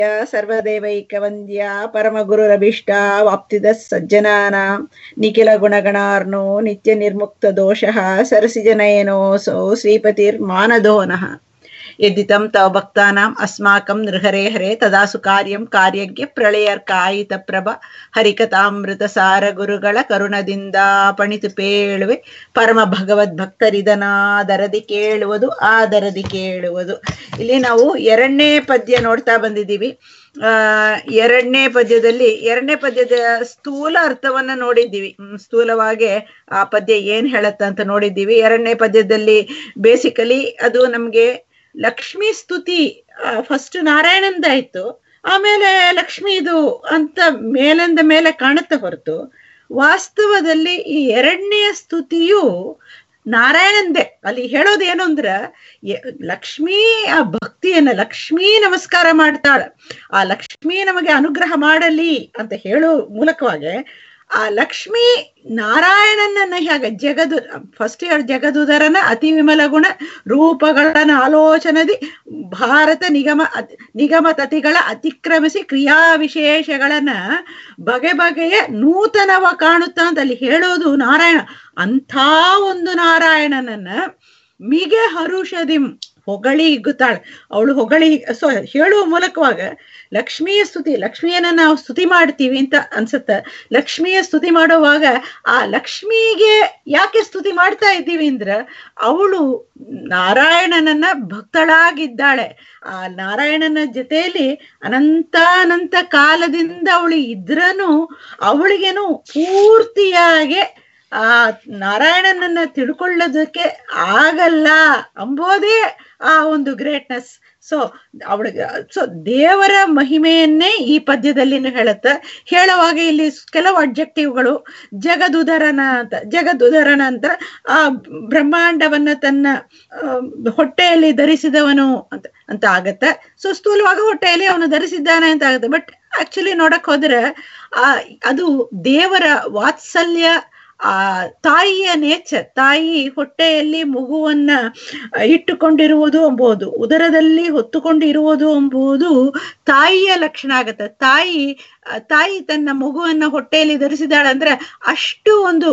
ಸರ್ವದೇವೈಕವಂದ್ಯ ಪರಮಗುರುರಭಿಷ್ಟ ವಾಪ್ತಿದ ಸಜ್ಜನಾನಾಂ ನಿಖಿಲ ಗುಣಗಣಾರ್ನೋ ನಿತ್ಯ ನಿರ್ಮುಕ್ತ ದೋಷಃ ಸರಸಿಜನಯನೋऽಸೌ ಶ್ರೀಪತಿರ್ಮಾನದೋನಃ ಯದ್ದಿತಂ ತವ ಭಕ್ತಾನಾಂ ಅಸ್ಮಾಕಂ ನೃಹರೇ ಹರೇ ತದಾಸು ಕಾರ್ಯಂ ಕಾರ್ಯಜ್ಞ ಪ್ರಳಯರ್ಕಾಯಿತ ಪ್ರಭ ಹರಿಕಥಾಮೃತ ಸಾರ ಗುರುಗಳ ಕರುಣದಿಂದ ಪಣಿತು ಪೇಳುವೆ ಪರಮ ಭಗವದ್ ಭಕ್ತರಿದನಾದರದಿ ಕೇಳುವುದು ಆದರದಿ ಕೇಳುವುದು. ಇಲ್ಲಿ ನಾವು ಎರಡನೇ ಪದ್ಯ ನೋಡ್ತಾ ಬಂದಿದ್ದೀವಿ. ಎರಡನೇ ಪದ್ಯದ ಸ್ಥೂಲ ಅರ್ಥವನ್ನ ನೋಡಿದ್ದೀವಿ. ಸ್ಥೂಲವಾಗಿ ಆ ಪದ್ಯ ಏನ್ ಹೇಳತ್ತ ಅಂತ ನೋಡಿದ್ದೀವಿ. ಎರಡನೇ ಪದ್ಯದಲ್ಲಿ ಬೇಸಿಕಲಿ ಅದು ನಮ್ಗೆ ಲಕ್ಷ್ಮೀ ಸ್ತುತಿ ಫಸ್ಟ್ ನಾರಾಯಣಂದಾಯ್ತು, ಆಮೇಲೆ ಲಕ್ಷ್ಮೀದು ಅಂತ ಮೇಲಿಂದ ಮೇಲೆ ಕಾಣುತ್ತೆ ಹೊರತು ವಾಸ್ತವದಲ್ಲಿ ಈ ಎರಡನೆಯ ಸ್ತುತಿಯು ನಾರಾಯಣಂದೇ. ಅಲ್ಲಿ ಹೇಳೋದೇನು ಅಂದ್ರ ಲಕ್ಷ್ಮೀ ಆ ಭಕ್ತಿಯನ್ನ ಲಕ್ಷ್ಮೀ ನಮಸ್ಕಾರ ಮಾಡ್ತಾಳ, ಆ ಲಕ್ಷ್ಮೀ ನಮಗೆ ಅನುಗ್ರಹ ಮಾಡಲಿ ಅಂತ ಹೇಳೋ ಮೂಲಕವಾಗಿ ಆ ಲಕ್ಷ್ಮೀ ನಾರಾಯಣನನ್ನ ಹೇಗೆ ಫಸ್ಟ್ ಜಗದುದರನ ಅತಿ ವಿಮಲ ಗುಣ ರೂಪಗಳನ್ನ ಆಲೋಚನದಿ ಭಾರತ ನಿಗಮ ತತಿಗಳ ಅತಿಕ್ರಮಿಸಿ ಕ್ರಿಯಾ ವಿಶೇಷಗಳನ್ನ ಬಗೆಯ ನೂತನವ ಕಾಣುತ್ತಾ ಅಂತ ಅಲ್ಲಿ ಹೇಳೋದು ನಾರಾಯಣ. ಅಂಥ ಒಂದು ನಾರಾಯಣನನ್ನ ಮಿಗೆ ಹರುಷದಿಂ ಹೊಗಳಿಗುತ್ತಾಳೆ. ಅವಳು ಹೇಳುವ ಮೂಲಕವಾಗ ಲಕ್ಷ್ಮಿಯ ಸ್ತುತಿ, ಲಕ್ಷ್ಮಿಯನ್ನ ನಾವು ಸ್ತುತಿ ಮಾಡ್ತೀವಿ ಅಂತ ಅನ್ಸುತ್ತೆ. ಲಕ್ಷ್ಮಿಯ ಸ್ತುತಿ ಮಾಡುವಾಗ ಆ ಲಕ್ಷ್ಮಿಗೆ ಯಾಕೆ ಸ್ತುತಿ ಮಾಡ್ತಾ ಇದ್ದೀವಿ ಅಂದ್ರ ಅವಳು ನಾರಾಯಣನನ್ನ ಭಕ್ತಳಾಗಿದ್ದಾಳೆ. ಆ ನಾರಾಯಣನ ಜೊತೆಯಲ್ಲಿ ಅನಂತ ಕಾಲದಿಂದ ಅವಳು ಇದ್ರನು ಅವಳಿಗೇನು ಪೂರ್ತಿಯಾಗಿ ಆ ನಾರಾಯಣನನ್ನ ತಿಳ್ಕೊಳ್ಳೋದಕ್ಕೆ ಆಗಲ್ಲ ಅಂಬೋದೇ ಆ ಒಂದು ಗ್ರೇಟ್ನೆಸ್. ಸೊ ದೇವರ ಮಹಿಮೆಯನ್ನೇ ಈ ಪದ್ಯದಲ್ಲಿ ಹೇಳುವಾಗ ಇಲ್ಲಿ ಕೆಲವು ಅಬ್ಜೆಕ್ಟಿವ್ಗಳು ಜಗದುದರನ ಅಂತ ಆ ಬ್ರಹ್ಮಾಂಡವನ್ನ ತನ್ನ ಹೊಟ್ಟೆಯಲ್ಲಿ ಧರಿಸಿದವನು ಅಂತ ಆಗತ್ತೆ. ಸೊ ಸ್ಥೂಲವಾಗಿ ಹೊಟ್ಟೆಯಲ್ಲಿ ಅವನು ಧರಿಸಿದ್ದಾನೆ ಅಂತ ಆಗುತ್ತೆ. ಬಟ್ ಆಕ್ಚುಲಿ ನೋಡಕ್ ಹೋದ್ರೆ ಅದು ದೇವರ ವಾತ್ಸಲ್ಯ, ಆ ತಾಯಿಯ ನೇಚರ್, ತಾಯಿ ಹೊಟ್ಟೆಯಲ್ಲಿ ಮಗುವನ್ನ ಇಟ್ಟುಕೊಂಡಿರುವುದು ಎಂಬುದು, ಉದರದಲ್ಲಿ ಹೊತ್ತುಕೊಂಡಿರುವುದು ಎಂಬುದು ತಾಯಿಯ ಲಕ್ಷಣ ಆಗತ್ತೆ. ತಾಯಿ ತನ್ನ ಮಗುವನ್ನ ಹೊಟ್ಟೆಯಲ್ಲಿ ಧರಿಸಿದಾಳೆ ಅಂದ್ರೆ ಅಷ್ಟು ಒಂದು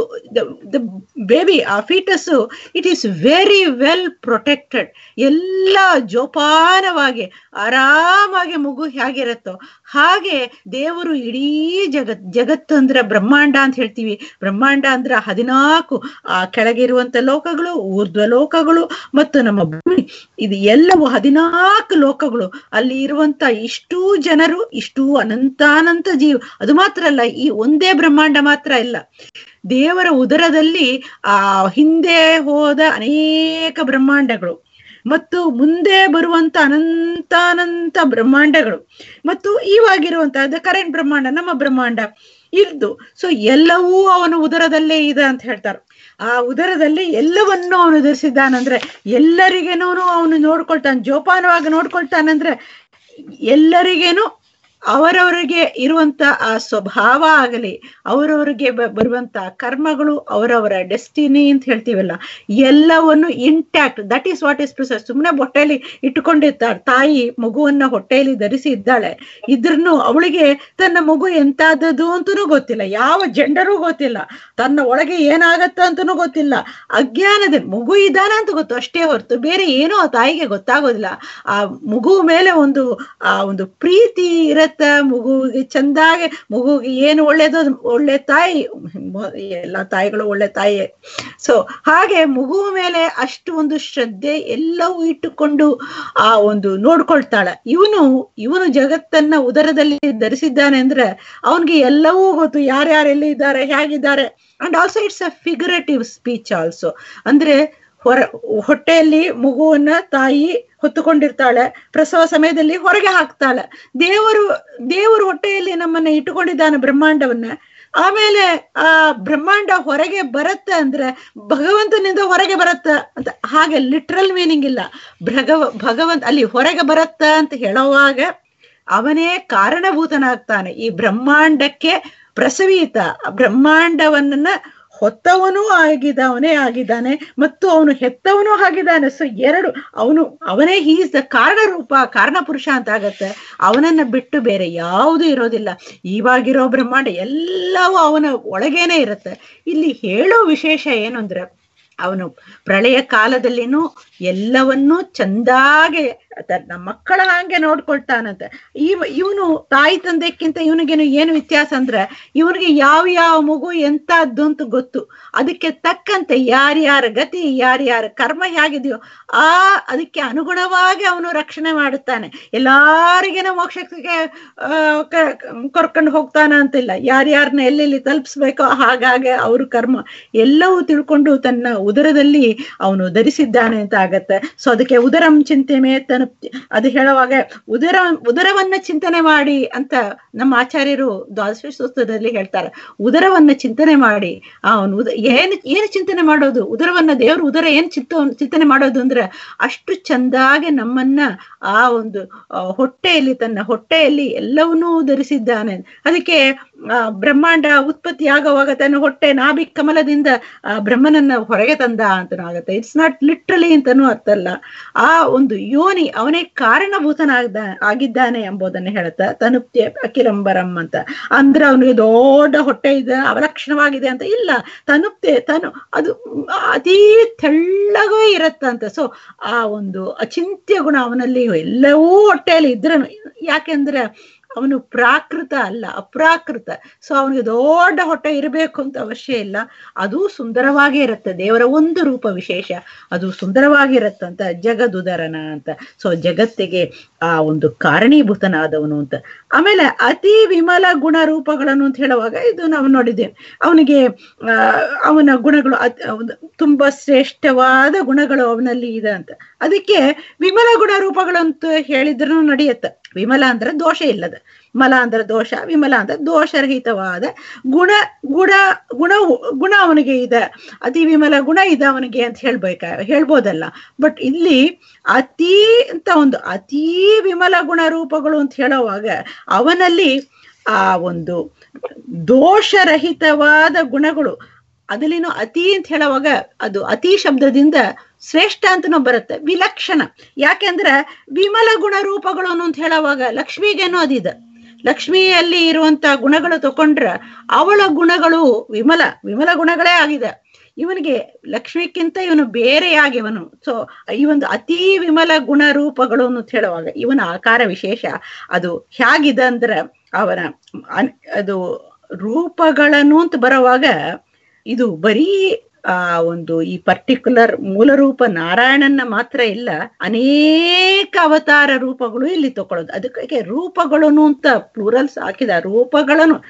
ಬೇಬಿ, ಆ foetus it is very well protected. ಎಲ್ಲ ಜೋಪಾನವಾಗಿ ಆರಾಮಾಗಿ ಮಗು ಹೇಗಿರತ್ತೋ ಹಾಗೆ ದೇವರು ಇಡೀ ಜಗತ್ತು ಅಂದ್ರೆ ಬ್ರಹ್ಮಾಂಡ ಅಂತ ಹೇಳ್ತೀವಿ. ಬ್ರಹ್ಮಾಂಡ ಅಂದ್ರೆ 14 ಆ ಕೆಳಗಿರುವಂತ ಲೋಕಗಳು, ಊರ್ಧ್ವ ಲೋಕಗಳು ಮತ್ತು ನಮ್ಮ ಭೂಮಿ, ಇದು ಎಲ್ಲವೂ 14 ಲೋಕಗಳು. ಅಲ್ಲಿ ಇರುವಂತ ಇಷ್ಟೂ ಜನರು, ಇಷ್ಟೂ ಅನಂತಾನಂತ ಜೀವ. ಅದು ಮಾತ್ರ ಅಲ್ಲ, ಈ ಒಂದೇ ಬ್ರಹ್ಮಾಂಡ ಮಾತ್ರ ಇಲ್ಲ, ದೇವರ ಉದರದಲ್ಲಿ ಆ ಹಿಂದೆ ಹೋದ ಅನೇಕ ಬ್ರಹ್ಮಾಂಡಗಳು ಮತ್ತು ಮುಂದೆ ಬರುವಂತ ಅನಂತಾನಂತ ಬ್ರಹ್ಮಾಂಡಗಳು ಮತ್ತು ಇವಾಗಿರುವಂತಹ ಕರೆಂಟ್ ಬ್ರಹ್ಮಾಂಡ, ನಮ್ಮ ಬ್ರಹ್ಮಾಂಡ ಇರ್ದು. ಸೊ ಎಲ್ಲವೂ ಅವನ ಉದರದಲ್ಲೇ ಇದೆ ಅಂತ ಹೇಳ್ತಾರೆ. ಆ ಉದರದಲ್ಲಿ ಎಲ್ಲವನ್ನೂ ಅವನು ಧರಿಸಿದ್ದಾನಂದ್ರೆ ಎಲ್ಲರಿಗೇನೂ ಅವನು ನೋಡ್ಕೊಳ್ತಾನೆ, ಜೋಪಾನವಾಗಿ ನೋಡ್ಕೊಳ್ತಾನಂದ್ರೆ ಎಲ್ಲರಿಗೇನು ಅವರವರಿಗೆ ಇರುವಂತ ಆ ಸ್ವಭಾವ ಆಗಲಿ, ಅವರವರಿಗೆ ಬರುವಂತ ಕರ್ಮಗಳು, ಅವರವರ ಡೆಸ್ಟಿನಿ ಅಂತ ಹೇಳ್ತೀವಲ್ಲ, ಎಲ್ಲವನ್ನು intact. That is what is precise. ಸುಮ್ಮನೆ ಹೊಟ್ಟೆಯಲ್ಲಿ ಇಟ್ಟುಕೊಂಡಿರ್ತಾಳೆ ತಾಯಿ, ಮಗುವನ್ನ ಹೊಟ್ಟೆಯಲ್ಲಿ ಧರಿಸಿ ಇದ್ದಾಳೆ. ಇದ್ರೂ ಅವಳಿಗೆ ತನ್ನ ಮಗು ಎಂತಾದದು ಅಂತನೂ ಗೊತ್ತಿಲ್ಲ, ಯಾವ ಜೆಂಡರೂ ಗೊತ್ತಿಲ್ಲ, ತನ್ನ ಒಳಗೆ ಏನಾಗತ್ತ ಅಂತನೂ ಗೊತ್ತಿಲ್ಲ. ಅಜ್ಞಾನದ ಮಗು ಇದ್ದಾನ ಅಂತ ಗೊತ್ತು ಅಷ್ಟೇ ಹೊರತು ಬೇರೆ ಏನೋ ಆ ತಾಯಿಗೆ ಗೊತ್ತಾಗೋದಿಲ್ಲ. ಆ ಮಗು ಮೇಲೆ ಒಂದು ಪ್ರೀತಿ ಇರತ್ತ, ಮಗುವಿಗೆ ಚಂದಾಗೆ, ಮಗುವಿಗೆ ಏನು ಒಳ್ಳೇದು ಒಳ್ಳೆ ತಾಯಿ, ಎಲ್ಲ ತಾಯಿಗಳು ಒಳ್ಳೆ ತಾಯಿಯೇ. ಸೊ ಹಾಗೆ ಮಗುವ ಮೇಲೆ ಅಷ್ಟು ಒಂದು ಶ್ರದ್ಧೆ ಎಲ್ಲವೂ ಇಟ್ಟುಕೊಂಡು ಆ ಒಂದು ನೋಡ್ಕೊಳ್ತಾಳೆ. ಇವನು ಜಗತ್ತನ್ನ ಉದರದಲ್ಲಿ ಧರಿಸಿದ್ದಾನೆ ಅಂದ್ರೆ ಅವನ್ಗೆ ಎಲ್ಲವೂ ಗೊತ್ತು, ಯಾರ್ಯಾರೆಲ್ಲಿ ಇದ್ದಾರೆ, ಹೇಗಿದ್ದಾರೆ. And also it's a figurative speech also. ಅಂದ್ರೆ ಹೊಟ್ಟೆಯಲ್ಲಿ ಮಗುವನ್ನ ತಾಯಿ ಹೊತ್ತುಕೊಂಡಿರ್ತಾಳೆ, ಪ್ರಸವ ಸಮಯದಲ್ಲಿ ಹೊರಗೆ ಹಾಕ್ತಾಳೆ. ದೇವರು ಹೊಟ್ಟೆಯಲ್ಲಿ ನಮ್ಮನ್ನ ಇಟ್ಟುಕೊಂಡಿದ್ದಾನೆ ಬ್ರಹ್ಮಾಂಡವನ್ನ. ಆಮೇಲೆ ಆ ಬ್ರಹ್ಮಾಂಡ ಹೊರಗೆ ಬರತ್ತ ಅಂದ್ರೆ ಭಗವಂತನಿಂದ ಹೊರಗೆ ಬರತ್ತ ಅಂತ, ಹಾಗೆ ಲಿಟ್ರಲ್ ಮೀನಿಂಗ್ ಇಲ್ಲ. ಭಗವಂತ ಅಲ್ಲಿ ಹೊರಗೆ ಬರತ್ತ ಅಂತ ಹೇಳುವಾಗ ಅವನೇ ಕಾರಣಭೂತನಾಗ್ತಾನೆ. ಈ ಬ್ರಹ್ಮಾಂಡಕ್ಕೆ ಪ್ರಸವೀತ, ಬ್ರಹ್ಮಾಂಡವನ್ನ ಹೊತ್ತವನೂ ಅವನೇ ಆಗಿದ್ದಾನೆ ಮತ್ತು ಅವನು ಹೆತ್ತವನೂ ಆಗಿದ್ದಾನೆ. ಸೊ ಎರಡು ಅವನೇ ಈಸ್ ದ ಕಾರಣ ರೂಪ, ಕಾರಣ ಪುರುಷ ಅಂತ ಆಗತ್ತೆ. ಅವನನ್ನ ಬಿಟ್ಟು ಬೇರೆ ಯಾವುದು ಇರೋದಿಲ್ಲ. ಇವಾಗಿರೋ ಬ್ರಹ್ಮಾಂಡ ಎಲ್ಲವೂ ಅವನ ಒಳಗೇನೆ ಇರುತ್ತೆ. ಇಲ್ಲಿ ಹೇಳೋ ವಿಶೇಷ ಏನು ಅಂದ್ರೆ, ಅವನು ಪ್ರಳಯ ಕಾಲದಲ್ಲಿನೂ ಎಲ್ಲವನ್ನೂ ಚಂದಾಗೆ ನಮ್ಮ ಮಕ್ಕಳ ಹಾಗೆ ನೋಡ್ಕೊಳ್ತಾನಂತೆ. ಇವನು ತಾಯಿ ತಂದೆಕ್ಕಿಂತ ಇವನಿಗೇನು ಏನು ವ್ಯತ್ಯಾಸ ಅಂದ್ರೆ, ಇವನಿಗೆ ಯಾವ ಮಗು ಎಂತದ್ದು ಅಂತ ಗೊತ್ತು. ಅದಕ್ಕೆ ತಕ್ಕಂತೆ ಯಾರ್ಯಾರ ಗತಿ, ಯಾರ್ಯಾರ ಕರ್ಮ ಹೇಗಿದೆಯೋ ಅದಕ್ಕೆ ಅನುಗುಣವಾಗಿ ಅವನು ರಕ್ಷಣೆ ಮಾಡುತ್ತಾನೆ. ಎಲ್ಲಾರಿಗೇನೋ ಮೋಕ್ಷಕ್ಕೆ ಕರ್ಕೊಂಡು ಹೋಗ್ತಾನ ಅಂತಿಲ್ಲ. ಯಾರ್ಯಾರನ್ನ ಎಲ್ಲೆಲ್ಲಿ ತಲುಪಿಸ್ಬೇಕೋ ಹಾಗಾಗಿ ಅವ್ರ ಕರ್ಮ ಎಲ್ಲವೂ ತಿಳ್ಕೊಂಡು ತನ್ನ ಉದರದಲ್ಲಿ ಅವನು ಧರಿಸಿದ್ದಾನೆ ಅಂತ ಆಗತ್ತೆ. ಸೊ ಅದಕ್ಕೆ ಉದರಂ ಚಿಂತೆ ಮೇತನ ಅದು ಹೇಳುವಾಗ ಉದರವನ್ನ ಚಿಂತನೆ ಮಾಡಿ ಅಂತ ನಮ್ಮ ಆಚಾರ್ಯರು ದ್ವಾದಶ ಸೂತ್ರದಲ್ಲಿ ಹೇಳ್ತಾರೆ. ಉದರವನ್ನ ಚಿಂತನೆ ಮಾಡಿ ಅವನು ಏನು ಚಿಂತನೆ ಮಾಡೋದು, ಉದರವನ್ನ ದೇವರು ಉದರ ಏನ್ ಚಿಂತನೆ ಮಾಡೋದು ಅಂದ್ರೆ, ಅಷ್ಟು ಚಂದಾಗೆ ನಮ್ಮನ್ನ ಆ ಒಂದು ಹೊಟ್ಟೆಯಲ್ಲಿ ತನ್ನ ಹೊಟ್ಟೆಯಲ್ಲಿ ಎಲ್ಲವನ್ನೂ ಧರಿಸಿದ್ದಾನೆ. ಅದಕ್ಕೆ ಬ್ರಹ್ಮಾಂಡ ಉತ್ಪತ್ತಿ ಆಗುವಾಗ ತನ್ನ ಹೊಟ್ಟೆ ನಾಭಿ ಕಮಲದಿಂದ ಬ್ರಹ್ಮನನ್ನ ಹೊರಗೆ ತಂದ ಅಂತನೂ ಆಗತ್ತೆ. ಇಟ್ಸ್ ನಾಟ್ ಲಿಟ್ರಲಿ ಅಂತನೂ ಅರ್ಥ ಅಲ್ಲ. ಆ ಒಂದು ಯೋನಿ ಅವನೇ ಆಗಿದ್ದಾನೆ ಎಂಬುದನ್ನು ಹೇಳುತ್ತ. ತನುಪ್ತಿ ಅಖಿಲಂಬರಂ ಅಂತ ಅಂದ್ರೆ ಅವನಿಗೆ ದೊಡ್ಡ ಹೊಟ್ಟೆ ಇದೆ, ಅವಲಕ್ಷಣವಾಗಿದೆ ಅಂತ ಇಲ್ಲ. ಅದು ಅತೀ ತೆಳ್ಳಗೂ ಇರತ್ತಂತ. ಸೊ ಆ ಒಂದು ಅಚಿಂತ್ಯ ಗುಣ ಅವನಲ್ಲಿ ಎಲ್ಲವೂ ಹೊಟ್ಟೆಯಲ್ಲಿ ಇದ್ರನು. ಯಾಕೆಂದ್ರೆ ಅವನು ಪ್ರಾಕೃತ ಅಲ್ಲ, ಅಪ್ರಾಕೃತ. ಸೊ ಅವನಿಗೆ ದೊಡ್ಡ ಹೊಟ್ಟೆ ಇರಬೇಕು ಅಂತ ಅವಶ್ಯ ಇಲ್ಲ. ಅದು ಸುಂದರವಾಗಿ ಇರುತ್ತೆ. ದೇವರ ಒಂದು ರೂಪ ವಿಶೇಷ, ಅದು ಸುಂದರವಾಗಿರತ್ತಂತ. ಜಗದುದರನ ಅಂತ. ಸೊ ಜಗತ್ತಿಗೆ ಆ ಒಂದು ಕಾರಣೀಭೂತನಾದವನು ಅಂತ. ಆಮೇಲೆ ಅತಿ ವಿಮಲ ಗುಣ ರೂಪಗಳನ್ನು ಅಂತ ಹೇಳುವಾಗ ಇದು ನಾವು ನೋಡಿದ್ದೇವೆ. ಅವನಿಗೆ ಅವನ ಗುಣಗಳು ತುಂಬಾ ಶ್ರೇಷ್ಠವಾದ ಗುಣಗಳು ಅವನಲ್ಲಿ ಇದೆ ಅಂತ. ಅದಕ್ಕೆ ವಿಮಲ ಗುಣ ರೂಪಗಳು ಅಂತ ಹೇಳಿದ್ರು ನಡೆಯುತ್ತೆ. ವಿಮಲ ಅಂದ್ರೆ ದೋಷ ಇಲ್ಲದ, ಮಲ ಅಂದ್ರೆ ದೋಷ, ವಿಮಲ ಅಂದ್ರೆ ದೋಷರಹಿತವಾದ ಗುಣ ಗುಣ ಅವನಿಗೆ ಇದೆ. ಅತಿ ವಿಮಲ ಗುಣ ಇದೆ ಅವನಿಗೆ ಅಂತ ಹೇಳ್ಬೋದಲ್ಲ. ಬಟ್ ಇಲ್ಲಿ ಅತಿ ವಿಮಲ ಗುಣ ರೂಪಗಳು ಅಂತ ಹೇಳುವಾಗ ಅವನಲ್ಲಿ ಆ ಒಂದು ದೋಷರಹಿತವಾದ ಗುಣಗಳು, ಅದಲ್ಲಿನೂ ಅತಿ ಅಂತ ಹೇಳುವಾಗ ಅದು ಅತಿ ಶಬ್ದದಿಂದ ಶ್ರೇಷ್ಠ ಅಂತನೂ ಬರುತ್ತೆ, ವಿಲಕ್ಷಣ. ಯಾಕೆಂದ್ರೆ ವಿಮಲ ಗುಣ ರೂಪಗಳು ಅಂತ ಹೇಳುವಾಗ ಲಕ್ಷ್ಮಿಗೇನೋ ಅದಿದೆ. ಲಕ್ಷ್ಮಿಯಲ್ಲಿ ಇರುವಂತ ಗುಣಗಳು ತಕೊಂಡ್ರೆ ಅವಳ ಗುಣಗಳು ವಿಮಲ ಗುಣಗಳೇ ಆಗಿದೆ. ಇವನಿಗೆ ಲಕ್ಷ್ಮಿಕ್ಕಿಂತ ಇವನು ಬೇರೆಯಾಗಿವನು. ಸೊ ಈ ಒಂದು ಅತಿ ವಿಮಲ ಗುಣ ರೂಪಗಳು ಅಂತ ಹೇಳುವಾಗ ಇವನ ಆಕಾರ ವಿಶೇಷ ಅದು ಹೇಗಿದೆ ಅಂದ್ರೆ, ಅವನ ಅದು ರೂಪಗಳನ್ನು ಅಂತ ಬರುವಾಗ ಇದು ಬರೀ ಒಂದು ಈ ಪರ್ಟಿಕ್ಯುಲರ್ ಮೂಲ ರೂಪ ನಾರಾಯಣನ ಮಾತ್ರ ಇಲ್ಲ, ಅನೇಕ ಅವತಾರ ರೂಪಗಳು ಇಲ್ಲಿ ತಕೊಳ್ಳೋದು. ಅದಕ್ಕೆ ರೂಪಗಳು ಅಂತ ಪ್ಲೂರಲ್ಸ್ ಹಾಕಿದ. ರೂಪಗಳನ್ನು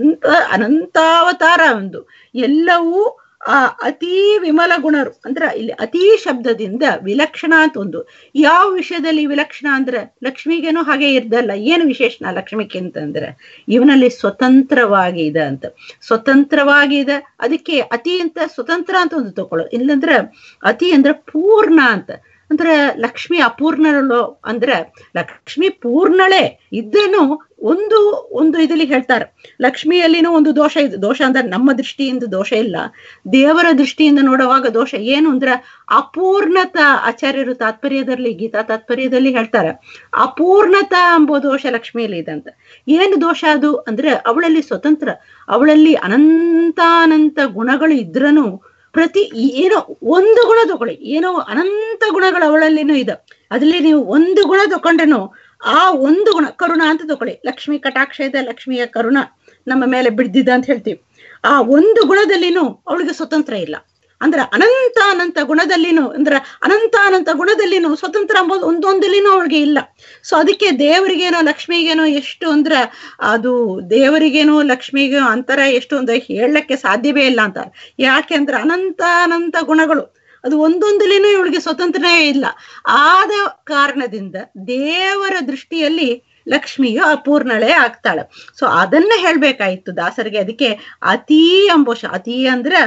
ಅನಂತಾವತಾರ ಒಂದು ಎಲ್ಲವೂ ಆ ಅತಿ ವಿಮಲ ಗುಣರು ಅಂದ್ರೆ ಇಲ್ಲಿ ಅತಿ ಶಬ್ದದಿಂದ ವಿಲಕ್ಷಣ ಅಂತ ಒಂದು. ಯಾವ ವಿಷಯದಲ್ಲಿ ವಿಲಕ್ಷಣ ಅಂದ್ರೆ, ಲಕ್ಷ್ಮಿಗೇನೋ ಹಾಗೆ ಇರ್ದಲ್ಲ. ಏನು ವಿಶೇಷಣ ಲಕ್ಷ್ಮಿಗಿಂತಂದ್ರೆ ಇವನಲ್ಲಿ ಸ್ವತಂತ್ರವಾಗಿ ಇದೆ ಅಂತ. ಸ್ವತಂತ್ರವಾಗಿ ಇದೆ, ಅದಕ್ಕೆ ಅತಿ ಅಂತ ಸ್ವತಂತ್ರ ಅಂತ ಒಂದು ತಕೊಳ್ಳೋದು. ಇಲ್ಲಂದ್ರೆ ಅತಿ ಅಂದ್ರೆ ಪೂರ್ಣ ಅಂತ. ಅಂದ್ರೆ ಲಕ್ಷ್ಮಿ ಅಪೂರ್ಣಳು ಅಂದ್ರೆ ಲಕ್ಷ್ಮಿ ಪೂರ್ಣಳೇ ಇದ್ರೂ ಒಂದು ಇದರಲ್ಲಿ ಹೇಳ್ತಾರೆ, ಲಕ್ಷ್ಮಿಯಲ್ಲಿನೂ ಒಂದು ದೋಷ ಇದೆ. ದೋಷ ಅಂದ್ರೆ ನಮ್ಮ ದೃಷ್ಟಿಯಿಂದ ದೋಷ ಇಲ್ಲ, ದೇವರ ದೃಷ್ಟಿಯಿಂದ ನೋಡುವಾಗ ದೋಷ ಏನು ಅಂದ್ರೆ ಅಪೂರ್ಣತಾ. ಆಚಾರ್ಯರು ತಾತ್ಪರ್ಯದಲ್ಲಿ, ಗೀತಾ ತಾತ್ಪರ್ಯದಲ್ಲಿ ಹೇಳ್ತಾರೆ, ಅಪೂರ್ಣತಾ ಎಂಬ ದೋಷ ಲಕ್ಷ್ಮಿಯಲ್ಲಿ ಇದೆ ಅಂತ. ಏನು ದೋಷ ಅದು ಅಂದ್ರೆ, ಅವಳಲ್ಲಿ ಸ್ವತಂತ್ರ, ಅವಳಲ್ಲಿ ಅನಂತಾನಂತ ಗುಣಗಳು ಇದ್ರನು ಏನೋ ಒಂದು ಗುಣ ತಗೊಳ್ಳಿ, ಏನೋ ಅನಂತ ಗುಣಗಳು ಅವಳಲ್ಲಿನೂ ಇದೆ. ಅದ್ರಲ್ಲಿ ನೀವು ಒಂದು ಗುಣ ತಕೊಂಡ್ರೇನು ಆ ಒಂದು ಗುಣ, ಕರುಣ ಅಂತ ತಗೊಳ್ಳಿ. ಲಕ್ಷ್ಮಿ ಕಟಾಕ್ಷ ಇದೆ, ಲಕ್ಷ್ಮಿಯ ಕರುಣ ನಮ್ಮ ಮೇಲೆ ಬಿಡ್ದಿದ್ದ ಅಂತ ಹೇಳ್ತೀವಿ. ಆ ಒಂದು ಗುಣದಲ್ಲಿನೂ ಅವಳಿಗೆ ಸ್ವತಂತ್ರ ಇಲ್ಲ. ಅಂದ್ರೆ ಅನಂತ ಗುಣದಲ್ಲಿನೂ ಅಂದ್ರೆ ಅನಂತ ಗುಣದಲ್ಲಿನೂ ಸ್ವತಂತ್ರ ಅಂಬೋದು ಒಂದೊಂದಲ್ಲಿನೂ ಅವಳಿಗೆ ಇಲ್ಲ. ಸೊ ಅದಕ್ಕೆ ದೇವರಿಗೇನೋ ಲಕ್ಷ್ಮಿಗೇನೋ ಎಷ್ಟು ಅಂದ್ರೆ, ಅದು ದೇವರಿಗೇನೋ ಲಕ್ಷ್ಮಿಗೇನೋ ಅಂತರ ಎಷ್ಟು ಅಂದ್ರೆ ಹೇಳಕ್ಕೆ ಸಾಧ್ಯವೇ ಇಲ್ಲ ಅಂತಾರೆ. ಯಾಕೆಂದ್ರೆ ಅನಂತ ಗುಣಗಳು, ಅದು ಒಂದೊಂದಲ್ಲಿನೂ ಇವಳಿಗೆ ಸ್ವತಂತ್ರನೇ ಇಲ್ಲ. ಆದ ಕಾರಣದಿಂದ ದೇವರ ದೃಷ್ಟಿಯಲ್ಲಿ ಲಕ್ಷ್ಮಿಯು ಅಪೂರ್ಣಳೇ ಆಗ್ತಾಳೆ. ಸೊ ಅದನ್ನ ಹೇಳ್ಬೇಕಾಯ್ತು ದಾಸರಿಗೆ. ಅದಕ್ಕೆ ಅತೀ ಅಂಬೋಷ, ಅತೀ ಅಂದ್ರೆ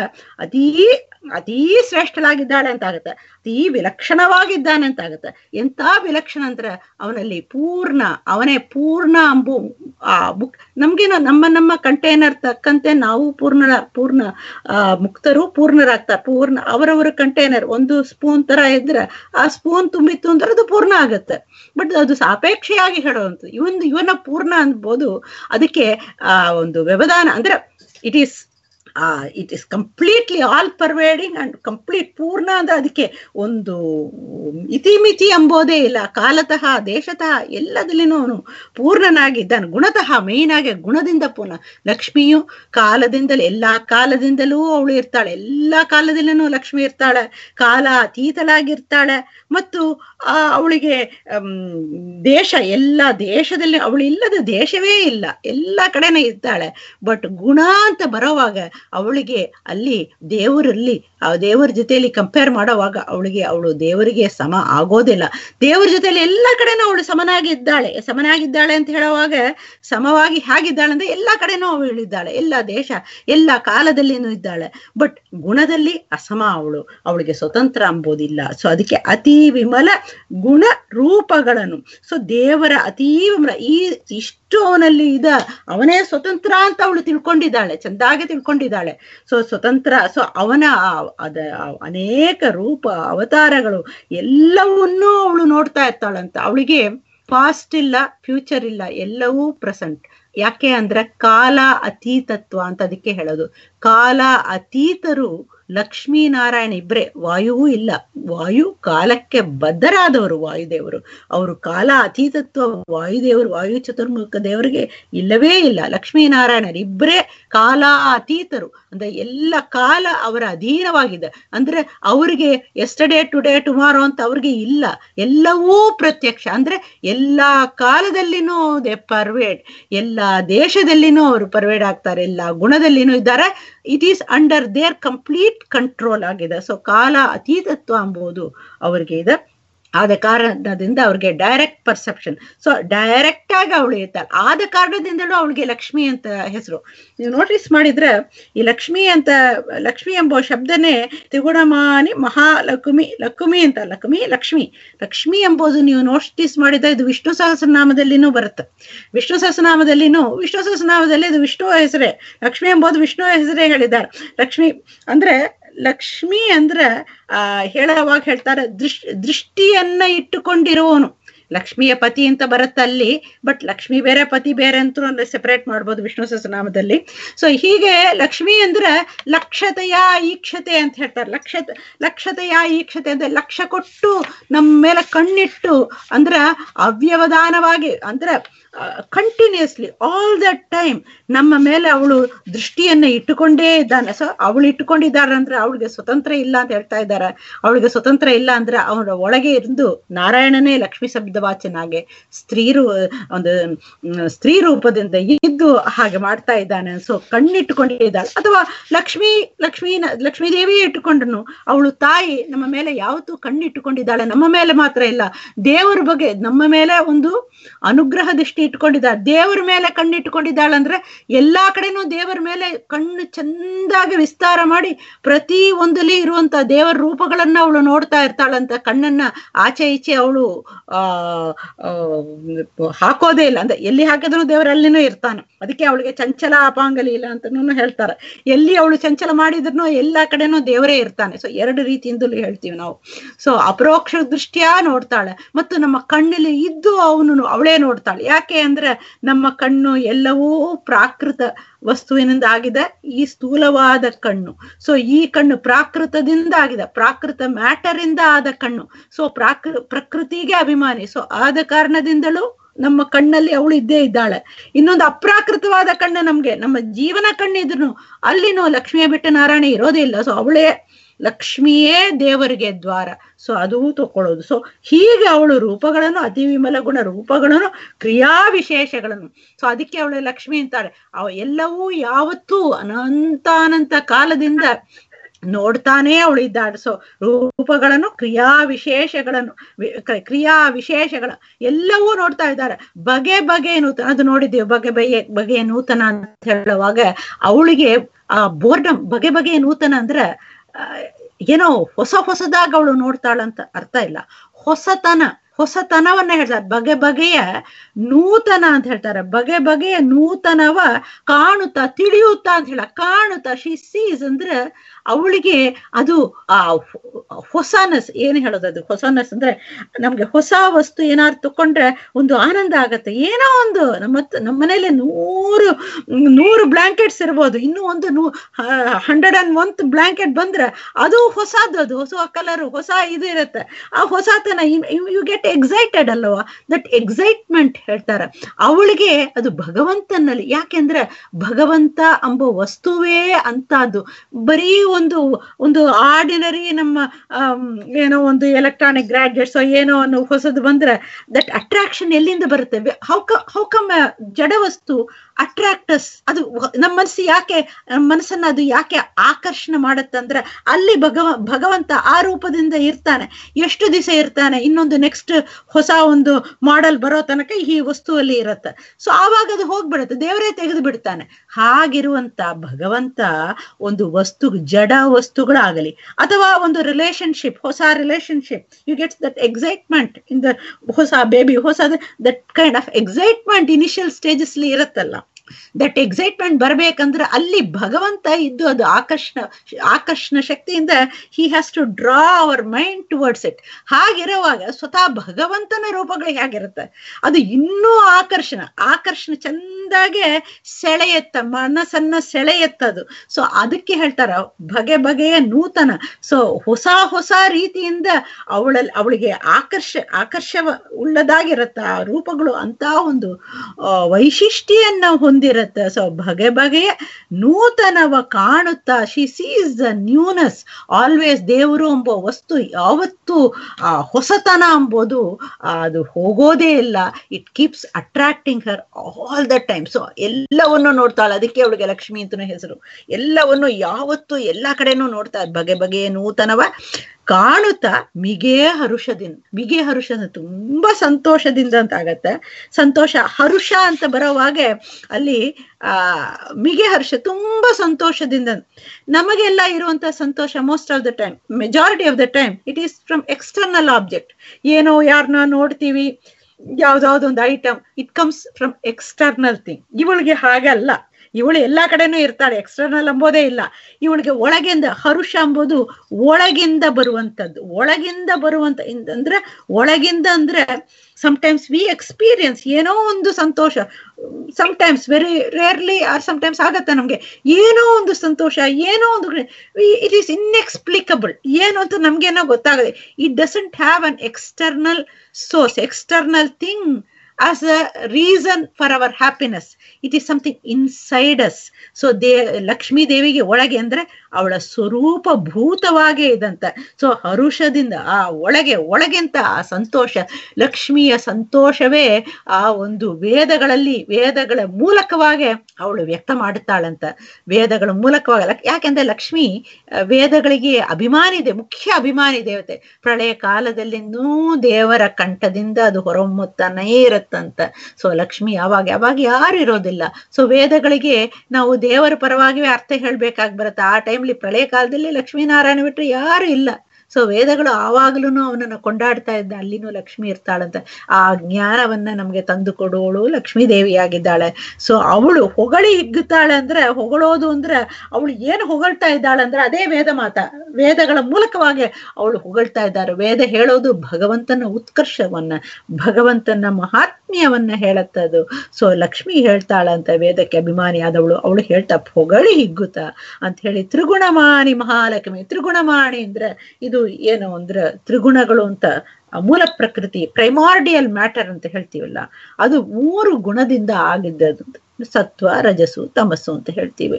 ಅತೀ ಶ್ರೇಷ್ಠಳಾಗಿದ್ದಾಳೆ ಅಂತ ಆಗುತ್ತೆ, ಅತೀ ವಿಲಕ್ಷಣವಾಗಿದ್ದಾನೆ ಅಂತ ಆಗುತ್ತೆ. ಎಂತ ವಿಲಕ್ಷಣ ಅಂದ್ರೆ ಅವನಲ್ಲಿ ಪೂರ್ಣ, ಅವನೇ ಪೂರ್ಣ ನಮ್ಗೇನೋ ನಮ್ಮ ಕಂಟೈನರ್ ತಕ್ಕಂತೆ ನಾವು ಪೂರ್ಣ ಮುಕ್ತರು ಪೂರ್ಣರಾಗ್ತಾರೆ. ಅವರವರ ಕಂಟೈನರ್ ಒಂದು ಸ್ಪೂನ್ ತರ ಇದ್ರೆ ಆ ಸ್ಪೂನ್ ತುಂಬಿತ್ತು ಅಂದ್ರೆ ಅದು ಪೂರ್ಣ ಆಗತ್ತೆ. ಬಟ್ ಅದು ಸಾಪೇಕ್ಷೆಯಾಗಿ ಹೇಳುವಂತ ಇವನ ಪೂರ್ಣ ಅನ್ಬೋದು. ಅದಕ್ಕೆ ಒಂದು ವ್ಯವಧಾನ ಅಂದ್ರೆ it is completely all pervading and complete ಪೂರ್ಣ ಅಂದ್ರೆ ಅದಕ್ಕೆ ಒಂದು ಇತಿಮಿತಿ ಎಂಬುದೇ ಇಲ್ಲ. ಕಾಲತಃ ದೇಶತಃ ಎಲ್ಲದಲ್ಲಿನೂ ಅವನು ಪೂರ್ಣನಾಗಿದ್ದಾನೆ. ಗುಣತಃ ಮೇಯ್ನ್ ಆಗಿ ಗುಣದಿಂದ ಪೂರ್ಣ. ಲಕ್ಷ್ಮಿಯು ಕಾಲದಿಂದಲೇ ಎಲ್ಲಾ ಕಾಲದಿಂದಲೂ ಅವಳು ಇರ್ತಾಳೆ. ಎಲ್ಲಾ ಕಾಲದಲ್ಲಿನೂ ಲಕ್ಷ್ಮಿ ಇರ್ತಾಳೆ. ಕಾಲ ಅತೀತಲಾಗಿರ್ತಾಳೆ. ಮತ್ತು ಅವಳಿಗೆ ದೇಶ ಎಲ್ಲ ದೇಶದಲ್ಲಿ ಅವಳು ಇಲ್ಲದ ದೇಶವೇ ಇಲ್ಲ, ಎಲ್ಲಾ ಕಡೆನೇ ಇರ್ತಾಳೆ. ಬಟ್ ಗುಣ ಅಂತ ಬರೋವಾಗ ಅವಳಿಗೆ ಅಲ್ಲಿ ದೇವರಲ್ಲಿ ಆ ದೇವರ ಜೊತೆಯಲ್ಲಿ ಕಂಪೇರ್ ಮಾಡೋವಾಗ ಅವಳು ದೇವರಿಗೆ ಸಮ ಆಗೋದಿಲ್ಲ. ದೇವರ ಜೊತೆಯಲ್ಲಿ ಎಲ್ಲ ಕಡೆನೂ ಅವಳು ಸಮನಾಗಿದ್ದಾಳೆ ಅಂತ ಹೇಳುವಾಗ ಸಮವಾಗಿ ಹೇಗಿದ್ದಾಳೆ ಅಂದ್ರೆ ಎಲ್ಲಾ ಕಡೆನೂ ಅವಳಿದ್ದಾಳೆ, ಎಲ್ಲ ದೇಶ ಎಲ್ಲ ಕಾಲದಲ್ಲಿನೂ ಇದ್ದಾಳೆ. ಬಟ್ ಗುಣದಲ್ಲಿ ಅಸಮ ಅವಳಿಗೆ ಸ್ವತಂತ್ರ ಅಂಬೋದಿಲ್ಲ. ಸೊ ಅದಕ್ಕೆ ಅತಿ ವಿಮಲ ಗುಣ ರೂಪಗಳನ್ನು, ಸೊ ದೇವರ ಅತೀ ವಿಮಲ ಇಷ್ಟು ಅವನಲ್ಲಿ ಅವನೇ ಸ್ವತಂತ್ರ ಅಂತ ಅವಳು ತಿಳ್ಕೊಂಡಿದ್ದಾಳೆ, ಚಂದಾಗಿ ತಿಳ್ಕೊಂಡಿದ್ದಾಳೆ. ಸೊ ಸ್ವತಂತ್ರ, ಸೊ ಅವನ ಅನೇಕ ರೂಪ ಅವತಾರಗಳು ಎಲ್ಲವನ್ನೂ ಅವಳು ನೋಡ್ತಾ ಇರ್ತಾಳಂತ. ಅವಳಿಗೆ ಪಾಸ್ಟ್ ಇಲ್ಲ, ಫ್ಯೂಚರ್ ಇಲ್ಲ, ಎಲ್ಲವೂ ಪ್ರೆಸೆಂಟ್. ಯಾಕೆ ಅಂದ್ರೆ ಕಾಲ ಅತೀತತ್ವ ಅಂತ ಅದಕ್ಕೆ ಹೇಳೋದು. ಕಾಲ ಅತೀತರು ಲಕ್ಷ್ಮೀನಾರಾಯಣ ಇಬ್ರೆ. ವಾಯುವೂ ಇಲ್ಲ, ವಾಯು ಕಾಲಕ್ಕೆ ಬದ್ಧರಾದವರು ವಾಯುದೇವರು. ಅವರು ಕಾಲ ಅತೀತತ್ವ ವಾಯುದೇವರು, ವಾಯು ಚತುರ್ಮುಖ ದೇವರಿಗೆ ಇಲ್ಲವೇ ಇಲ್ಲ. ಲಕ್ಷ್ಮೀನಾರಾಯಣರಿಬ್ಬರೇ ಕಾಲ ಅತೀತರು ಅಂದ್ರೆ ಎಲ್ಲ ಕಾಲ ಅವರ ಅಧೀನವಾಗಿದೆ. ಅಂದ್ರೆ ಅವರಿಗೆ ಎಸ್ಟರ್ಡೇ ಟುಡೇ ಟುಮಾರೋ ಅಂತ ಅವ್ರಿಗೆ ಇಲ್ಲ, ಎಲ್ಲವೂ ಪ್ರತ್ಯಕ್ಷ. ಅಂದ್ರೆ ಎಲ್ಲಾ ಕಾಲದಲ್ಲಿನೂ ದೇ ಪರ್ವೇಡ್, ಎಲ್ಲ ದೇಶದಲ್ಲಿನೂ ಅವರು ಪರ್ವೇಡ್ ಆಗ್ತಾರೆ, ಎಲ್ಲ ಗುಣದಲ್ಲಿನೂ ಇದ್ದಾರೆ. It is under there complete control ಆಗಿದೆ. ಸೊ ಕಾಲ ಅತೀತತ್ವ ಎಂಬುದು ಅವ್ರಿಗೆ ಇದೆ. ಆದ ಕಾರಣದಿಂದ ಅವ್ರಿಗೆ ಡೈರೆಕ್ಟ್ ಪರ್ಸೆಪ್ಷನ್. ಸೊ ಡೈರೆಕ್ಟ್ ಆಗಿ ಅವಳು ಇರ್ತಾಳೆ. ಆದ ಕಾರಣದಿಂದಲೂ ಅವಳಿಗೆ ಲಕ್ಷ್ಮಿ ಅಂತ ಹೆಸರು. ನೀವು ನೋಟಿಸ್ ಮಾಡಿದ್ರೆ ಈ ಲಕ್ಷ್ಮಿ ಎಂಬ ಶಬ್ದನೇ ತ್ರಿಗುಣಮಾನಿ ಮಹಾಲಕ್ಷ್ಮಿ, ಅಂತ ಲಕ್ಷ್ಮಿ ಎಂಬುದು ನೀವು ನೋಟಿಸ್ ಮಾಡಿದ್ರೆ ಇದು ವಿಷ್ಣು ಸಹಸ್ರನಾಮದಲ್ಲಿನೂ ಬರುತ್ತೆ. ವಿಷ್ಣು ಸಹಸ್ರನಾಮದಲ್ಲಿ ಇದು ವಿಷ್ಣು ಹೆಸರೇ. ಲಕ್ಷ್ಮಿ ಎಂಬುದು ವಿಷ್ಣು ಹೆಸರೇ ಹೇಳಿದ್ದಾರೆ. ಲಕ್ಷ್ಮಿ ಅಂದ್ರೆ ಹೇಳುವಾಗ ಹೇಳ್ತಾರೆ ದೃಷ್ಟಿಯನ್ನ ಇಟ್ಟುಕೊಂಡಿರುವವನು. ಲಕ್ಷ್ಮಿಯ ಪತಿ ಅಂತ ಬರುತ್ತಲ್ಲಿ, ಬಟ್ ಲಕ್ಷ್ಮಿ ಬೇರೆ ಪತಿ ಬೇರೆ ಅಂತ ಸೆಪರೇಟ್ ಮಾಡ್ಬೋದು ವಿಷ್ಣು ಸಹಸ್ರನಾಮದಲ್ಲಿ. ಸೊ ಹೀಗೆ ಲಕ್ಷ್ಮಿ ಅಂದ್ರೆ ಲಕ್ಷತೆಯ ಈಕ್ಷತೆ ಅಂತ ಹೇಳ್ತಾರೆ. ಲಕ್ಷತೆಯ ಈಕ್ಷತೆ ಅಂದ್ರೆ ಲಕ್ಷ್ಯ ಕೊಟ್ಟು ನಮ್ಮ ಮೇಲೆ ಕಣ್ಣಿಟ್ಟು, ಅಂದ್ರ ಅವ್ಯವಧಾನವಾಗಿ, ಅಂದ್ರೆ ಕಂಟಿನ್ಯೂಸ್ಲಿ ಆಲ್ ದ ಟೈಮ್ ನಮ್ಮ ಮೇಲೆ ಅವಳು ದೃಷ್ಟಿಯನ್ನ ಇಟ್ಟುಕೊಂಡೇ ಇದ್ದಾನೆ. ಸೊ ಅವಳು ಇಟ್ಟುಕೊಂಡಿದ್ದಾರೆ ಅಂದ್ರೆ ಅವಳಿಗೆ ಸ್ವತಂತ್ರ ಇಲ್ಲ ಅಂತ ಹೇಳ್ತಾ ಇದ್ದಾರೆ. ಅವಳಿಗೆ ಸ್ವತಂತ್ರ ಇಲ್ಲ ಅಂದ್ರೆ ಅವಳ ಒಳಗೆ ಇருந்து ನಾರಾಯಣನೇ ಲಕ್ಷ್ಮಿ ಶಬ್ದವಾಚನಾಗೆ ಒಂದು ಸ್ತ್ರೀ ರೂಪದಿಂದ ಇದ್ದು ಹಾಗೆ ಮಾಡ್ತಾ ಇದ್ದಾನೆ. ಸೊ ಕಣ್ಣಿಟ್ಟುಕೊಂಡಿದ್ದಾಳೆ. ಅಥವಾ ಲಕ್ಷ್ಮೀದೇವಿ ಇಟ್ಟುಕೊಂಡ್ರು ಅವಳು ತಾಯಿ ನಮ್ಮ ಮೇಲೆ ಯಾವತ್ತೂ ಕಣ್ಣಿಟ್ಟುಕೊಂಡಿದ್ದಾಳೆ. ನಮ್ಮ ಮೇಲೆ ಮಾತ್ರ ಇಲ್ಲ, ದೇವರ ಬಗ್ಗೆ ನಮ್ಮ ಮೇಲೆ ಒಂದು ಅನುಗ್ರಹ ದೃಷ್ಟಿ ಇಟ್ಕೊಂಡಿದ್ದಾಳೆ. ದೇವರ ಮೇಲೆ ಕಣ್ಣಿಟ್ಟುಕೊಂಡಿದ್ದಾಳೆ ಅಂದ್ರೆ ಎಲ್ಲಾ ಕಡೆನೂ ದೇವರ ಮೇಲೆ ಕಣ್ಣು ಚಂದಾಗಿ ವಿಸ್ತಾರ ಮಾಡಿ ಪ್ರತಿ ಒಂದಲ್ಲಿ ಇರುವಂತ ದೇವರ ರೂಪಗಳನ್ನ ಅವಳು ನೋಡ್ತಾ ಇರ್ತಾಳಂತ. ಕಣ್ಣನ್ನ ಆಚೆ ಈಚೆ ಅವಳು ಹಾಕೋದೇ ಇಲ್ಲ. ಅಂದ್ರೆ ಎಲ್ಲಿ ಹಾಕಿದ್ರು ದೇವರಲ್ಲಿನೂ ಇರ್ತಾನೆ. ಅದಕ್ಕೆ ಅವಳಿಗೆ ಚಂಚಲ ಅಪಾಂಗಲಿ ಇಲ್ಲ ಅಂತನೂ ಹೇಳ್ತಾರೆ. ಎಲ್ಲಿ ಅವಳು ಚಂಚಲ ಮಾಡಿದ್ರು ಎಲ್ಲಾ ಕಡೆನೂ ದೇವರೇ ಇರ್ತಾನೆ. ಸೊ ಎರಡು ರೀತಿಯಿಂದಲೂ ಹೇಳ್ತೀವಿ ನಾವು. ಸೊ ಅಪರೋಕ್ಷ ದೃಷ್ಟಿಯ ನೋಡ್ತಾಳೆ, ಮತ್ತು ನಮ್ಮ ಕಣ್ಣಲ್ಲಿ ಇದ್ದು ಅವಳೇ ನೋಡ್ತಾಳೆ. ಯಾಕೆ ಅಂದ್ರೆ ನಮ್ಮ ಕಣ್ಣು ಎಲ್ಲವೂ ಪ್ರಾಕೃತ ವಸ್ತುವಿನಿಂದ ಆಗಿದೆ, ಈ ಸ್ಥೂಲವಾದ ಕಣ್ಣು. ಸೊ ಈ ಕಣ್ಣು ಪ್ರಾಕೃತದಿಂದ ಆಗಿದೆ, ಪ್ರಾಕೃತ ಮ್ಯಾಟರ್ ಇಂದ ಆದ ಕಣ್ಣು. ಸೊ ಪ್ರಕೃತಿಗೆ ಅಭಿಮಾನಿ. ಸೊ ಆದ ಕಾರಣದಿಂದಲೂ ನಮ್ಮ ಕಣ್ಣಲ್ಲಿ ಅವಳು ಇದ್ದೇ ಇದ್ದಾಳೆ. ಇನ್ನೊಂದು ಅಪ್ರಾಕೃತವಾದ ಕಣ್ಣು ನಮ್ಗೆ, ನಮ್ಮ ಜೀವನ ಕಣ್ಣಿದ್ರು ಅಲ್ಲಿನೂ ಲಕ್ಷ್ಮಿಯ ಬಿಟ್ಟ ನಾರಾಯಣ ಇರೋದೇ ಇಲ್ಲ. ಸೊ ಅವಳೇ ಲಕ್ಷ್ಮಿಯೇ ದೇವರಿಗೆ ದ್ವಾರ. ಸೊ ಅದು ತಕೊಳ್ಳೋದು. ಸೊ ಹೀಗೆ ಅವಳು ರೂಪಗಳನ್ನು, ಅತಿ ವಿಮಲ ಗುಣ ರೂಪಗಳನ್ನು, ಕ್ರಿಯಾ ವಿಶೇಷಗಳನ್ನು, ಸೊ ಅದಕ್ಕೆ ಅವಳು ಲಕ್ಷ್ಮಿ ಅಂತಾರೆ. ಎಲ್ಲವೂ ಯಾವತ್ತೂ ಅನಂತ ಕಾಲದಿಂದ ನೋಡ್ತಾನೆ ಅವಳು ಇದ್ದಾಳೆ. ಸೊ ರೂಪಗಳನ್ನು, ಕ್ರಿಯಾ ವಿಶೇಷಗಳ ಎಲ್ಲವೂ ನೋಡ್ತಾ ಇದ್ದಾರೆ. ಬಗೆ ನೂತನ, ಅದು ನೋಡಿದ್ದೀವಿ. ಬಗೆಯ ನೂತನ ಅಂತ ಹೇಳುವಾಗ ಅವಳಿಗೆ ಆ ಬೋರ್ಡಮ್, ಬಗೆಯ ನೂತನ ಅಂದ್ರೆ ಏನೋ ಹೊಸದಾಗಿ ಅವಳು ನೋಡ್ತಾಳಂತ ಅರ್ಥ ಇಲ್ಲ. ಹೊಸತನವನ್ನ ಹೇಳ್ತಾರೆ. ಬಗೆ ಬಗೆಯ ನೂತನ ಅಂತ ಹೇಳ್ತಾರೆ. ಬಗೆ ಬಗೆಯ ನೂತನವ ಕಾಣುತ್ತಾ ತಿಳಿಯುತ್ತಾ ಅಂತ ಹೇಳ. ಕಾಣುತ್ತಾ ಶಿ ಸೀಸ್ ಅಂದ್ರೆ ಅವಳಿಗೆ ಅದು ಆ ಹೊಸನೆಸ್. ಏನ್ ಹೇಳೋದು ಅದು ಹೊಸನೆಸ್ ಅಂದ್ರೆ, ನಮ್ಗೆ ಹೊಸ ವಸ್ತು ಏನಾದ್ರು ತಕೊಂಡ್ರೆ ಒಂದು ಆನಂದ ಆಗತ್ತೆ. ಏನೋ ಒಂದು ನಮ್ಮ ಮನೇಲಿ 100 ಬ್ಲಾಂಕೆಟ್ಸ್ ಇರ್ಬೋದು, ಇನ್ನೂ ಒಂದು 101 ಬ್ಲಾಂಕೆಟ್ ಬಂದ್ರೆ ಅದು ಹೊಸದು, ಅದು ಹೊಸ ಕಲರ್, ಹೊಸ ಇದು ಇರುತ್ತೆ. ಆ ಹೊಸತನ ಯು ಗೆಟ್ ಎಕ್ಸೈಟೆಡ್ ಅಲ್ವಾ. ದಟ್ ಎಕ್ಸೈಟ್ಮೆಂಟ್ ಹೇಳ್ತಾರೆ. ಅವಳಿಗೆ ಅದು ಭಗವಂತನಲ್ಲಿ. ಯಾಕೆಂದ್ರೆ ಭಗವಂತ ಎಂಬ ವಸ್ತುವೇ ಅಂತದ್ದು. ಬರೀ ಒಂದು ಆರ್ಡಿನರಿ ನಮ್ಮ ಏನೋ ಒಂದು ಎಲೆಕ್ಟ್ರಾನಿಕ್ ಗ್ರಾಡ್ಜೆಟ್ಸ್ ಏನೋ ಅನ್ನೋ ಹೊಸದು ಬಂದ್ರೆ ದಟ್ ಅಟ್ರಾಕ್ಷನ್ ಎಲ್ಲಿಂದ ಬರುತ್ತೆ? ಹೌ ಕಮ್ ಜಡ ವಸ್ತು ಅಟ್ರಾಕ್ಟಸ್? ಅದು ನಮ್ಮ ಮನಸ್ಸನ್ನ ಅದು ಯಾಕೆ ಆಕರ್ಷಣೆ ಮಾಡುತ್ತಂದ್ರೆ ಅಲ್ಲಿ ಭಗವಂತ ಆ ರೂಪದಿಂದ ಇರ್ತಾನೆ. ಎಷ್ಟು ದಿವಸ ಇರ್ತಾನೆ? ಇನ್ನೊಂದು ನೆಕ್ಸ್ಟ್ ಹೊಸ ಒಂದು ಮಾಡೆಲ್ ಬರೋ ತನಕ ಈ ವಸ್ತುವಲ್ಲಿ ಇರುತ್ತೆ. ಸೊ ಆವಾಗ ಅದು ಹೋಗ್ಬಿಡುತ್ತೆ, ದೇವರೇ ತೆಗೆದು ಬಿಡ್ತಾನೆ. ಹಾಗಿರುವಂತ ಭಗವಂತ ಒಂದು ವಸ್ತು, ಜಡ ವಸ್ತುಗಳಾಗಲಿ ಅಥವಾ ಒಂದು ರಿಲೇಶನ್ಶಿಪ್, ಹೊಸ relationship, you gets that excitement in the ಹೊಸ ಬೇಬಿ, ಹೊಸದ that kind of excitement initial stages ಇರುತ್ತಲ್ಲ. ದಟ್ ಎಕ್ಸೈಟ್ಮೆಂಟ್ ಬರ್ಬೇಕಂದ್ರೆ ಅಲ್ಲಿ ಭಗವಂತ ಇದ್ದು ಅದು ಆಕರ್ಷಣ ಶಕ್ತಿಯಿಂದ he has to draw our mind towards it. ಹಾಗಿರುವಾಗ ಸ್ವತಃ ಭಗವಂತನ ರೂಪಗಳು ಹೇಗಿರುತ್ತೆ? ಅದು ಇನ್ನೂ ಆಕರ್ಷಣ ಚಂದಾಗೆ ಸೆಳೆಯತ್ತ, ಮನಸ್ಸನ್ನ ಸೆಳೆಯತ್ತದು. ಸೊ ಅದಕ್ಕೆ ಹೇಳ್ತಾರ ಬಗೆ ಬಗೆಯ ನೂತನ. ಸೊ ಹೊಸ ರೀತಿಯಿಂದ ಅವಳಿಗೆ ಆಕರ್ಷ ಉಳ್ಳದಾಗಿರತ್ತ ಆ ರೂಪಗಳು. ಅಂತ ಒಂದು ವೈಶಿಷ್ಟ್ಯನ್ನ ಹೊಂದಿರತ್ತೆ. ಸೊ ಬಗೆ ಬಗೆಯ ನೂತನವ ಕಾಣುತ್ತಾ she sees the newness always. ದೇವರು ಎಂಬ ವಸ್ತು ಯಾವತ್ತೂ ಆ ಹೊಸತನ ಎಂಬುದು ಅದು ಹೋಗೋದೇ ಇಲ್ಲ. It keeps attracting her all the time. So ಎಲ್ಲವನ್ನು ನೋಡ್ತಾಳೆ. ಅದಕ್ಕೆ ಅವಳಿಗೆ ಲಕ್ಷ್ಮಿ ಅಂತನೂ ಹೆಸರು. ಎಲ್ಲವನ್ನು ಯಾವತ್ತು ಎಲ್ಲಾ ಕಡೆನೂ ನೋಡ್ತಾಳೆ. ಬಗೆ ಬಗೆಯ ನೂತನವ ಕಾಣುತ್ತಾ ಮಿಗೆ ಹರುಷದಿಂದ ತುಂಬಾ ಸಂತೋಷದಿಂದ ಅಂತ ಆಗತ್ತೆ. ಸಂತೋಷ ಹರುಷ ಅಂತ ಬರೋವಾಗೆ ಅಲ್ಲಿ ಮಿಗೆ ಹರ್ಷ, ತುಂಬಾ ಸಂತೋಷದಿಂದ. ನಮಗೆಲ್ಲ ಇರುವಂತ ಸಂತೋಷ most of the time, majority of the time it is from external object. ಏನೋ ಯಾರನ್ನ ನೋಡ್ತೀವಿ, ಯಾವ್ದಾವ್ದೊಂದು item, it comes from external thing. ಇವಳಿಗೆ ಹಾಗಲ್ಲ. ಇವಳು ಎಲ್ಲಾ ಕಡೆನೂ ಇರ್ತಾಳೆ, ಎಕ್ಸ್ಟರ್ನಲ್ ಎಂಬುದೇ ಇಲ್ಲ. ಇವಳಿಗೆ ಒಳಗಿಂದ ಹರುಷ ಎಂಬುದು ಒಳಗಿಂದ ಬರುವಂತದ್ದು. ಅಂದ್ರೆ ಒಳಗಿಂದ ಅಂದ್ರೆ ಸಮಟೈಮ್ಸ್ ವಿ ಎಕ್ಸ್ಪೀರಿಯನ್ಸ್ ಏನೋ ಒಂದು ಸಂತೋಷ. Sometimes very rarely or sometimes ಆಗತ್ತೆ ನಮ್ಗೆ ಏನೋ ಒಂದು ಸಂತೋಷ, ಏನೋ ಒಂದು ಇಟ್ ಈಸ್ ಇನ್ಎಕ್ಸ್ಪ್ಲಿಕಬಲ್. ಏನು ಅಂತ ನಮ್ಗೇನೋ ಗೊತ್ತಾಗದೆ. It doesn't have an external source, external thing as a reason for our happiness. It is something inside us. So Lakshmi ದೇವಿಗೆ ಒಳಗೆ ಅಂದ್ರೆ ಅವಳ ಸ್ವರೂಪ ಭೂತವಾಗೇ ಇದಂತ. ಸೊ ಹರುಷದಿಂದ ಆ ಒಳಗೆಂತ ಆ ಸಂತೋಷ, ಲಕ್ಷ್ಮಿಯ ಸಂತೋಷವೇ ಆ ಒಂದು ವೇದಗಳ ಮೂಲಕವಾಗಿ ಅವಳು ವ್ಯಕ್ತ ಮಾಡುತ್ತಾಳಂತ. ವೇದಗಳ ಮೂಲಕವಾಗಿ, ಯಾಕೆಂದ್ರೆ ಲಕ್ಷ್ಮಿ ವೇದಗಳಿಗೆ ಮುಖ್ಯ ಅಭಿಮಾನಿ ದೇವತೆ. ಪ್ರಳಯ ಕಾಲದಲ್ಲಿನ್ನೂ ದೇವರ ಕಂಠದಿಂದ ಅದು ಹೊರಹೊಮ್ಮುತ್ತಾನೇ ಇರುತ್ತಂತ. ಸೊ ಲಕ್ಷ್ಮಿ ಯಾವಾಗ ಯಾರು ಇರೋದಿಲ್ಲ. ಸೊ ವೇದಗಳಿಗೆ ನಾವು ದೇವರ ಪರವಾಗಿ ಅರ್ಥ ಹೇಳ್ಬೇಕಾಗಿ ಬರುತ್ತೆ. ಆ ಟೈಮ್ಲಿ ಪ್ರಳಯ ಕಾಲದಲ್ಲಿ ಲಕ್ಷ್ಮೀನಾರಾಯಣ ಬಿಟ್ಟರೆ ಯಾರು ಇಲ್ಲ. ಸೊ ವೇದಗಳು ಆವಾಗ್ಲೂ ಅವನನ್ನು ಕೊಂಡಾಡ್ತಾ ಇದ್ದ. ಅಲ್ಲಿನೂ ಲಕ್ಷ್ಮಿ ಇರ್ತಾಳಂತ. ಆ ಜ್ಞಾನವನ್ನ ನಮ್ಗೆ ತಂದು ಕೊಡೋಳು ಲಕ್ಷ್ಮೀ ದೇವಿಯಾಗಿದ್ದಾಳೆ. ಸೊ ಅವಳು ಹೊಗಳಿ ಹಿಗ್ಗುತ್ತಾಳೆ ಅಂದ್ರೆ, ಹೊಗಳೋದು ಅಂದ್ರೆ ಅವಳು ಏನು ಹೊಗಳ್ತಾ ಇದ್ದಾಳೆ ಅಂದ್ರೆ ಅದೇ ವೇದಗಳ ಮೂಲಕವಾಗಿ ಅವಳು ಹೊಗಳ್ತಾ ಇದ್ದಾರೆ. ವೇದ ಹೇಳೋದು ಭಗವಂತನ ಉತ್ಕರ್ಷವನ್ನ, ಭಗವಂತನ ಮಹಾತ್ಮ್ಯವನ್ನ ಹೇಳತ್ತದು. ಸೊ ಲಕ್ಷ್ಮಿ ಹೇಳ್ತಾಳಂತ, ವೇದಕ್ಕೆ ಅಭಿಮಾನಿ ಆದವಳು. ಅವಳು ಹೇಳ್ತಾ ಹೊಗಳಿ ಹಿಗ್ಗುತ್ತ ಅಂತ ಹೇಳಿ. ತ್ರಿಗುಣಮಾಣಿ ಮಹಾಲಕ್ಷ್ಮಿ. ತ್ರಿಗುಣಮಾಣಿ ಅಂದ್ರೆ ಇದು ಏನು ಅಂದ್ರೆ ತ್ರಿಗುಣಗಳು ಅಂತ, ಮೂಲ ಪ್ರಕೃತಿ, ಪ್ರೈಮಾರ್ಡಿಯಲ್ ಮ್ಯಾಟರ್ ಅಂತ ಹೇಳ್ತೀವಲ್ಲ, ಅದು 3 ಗುಣದಿಂದ ಆಗಿದ್ದದು. ಸತ್ವ, ರಜಸ್ಸು, ತಮಸ್ಸು ಅಂತ ಹೇಳ್ತೀವಿ.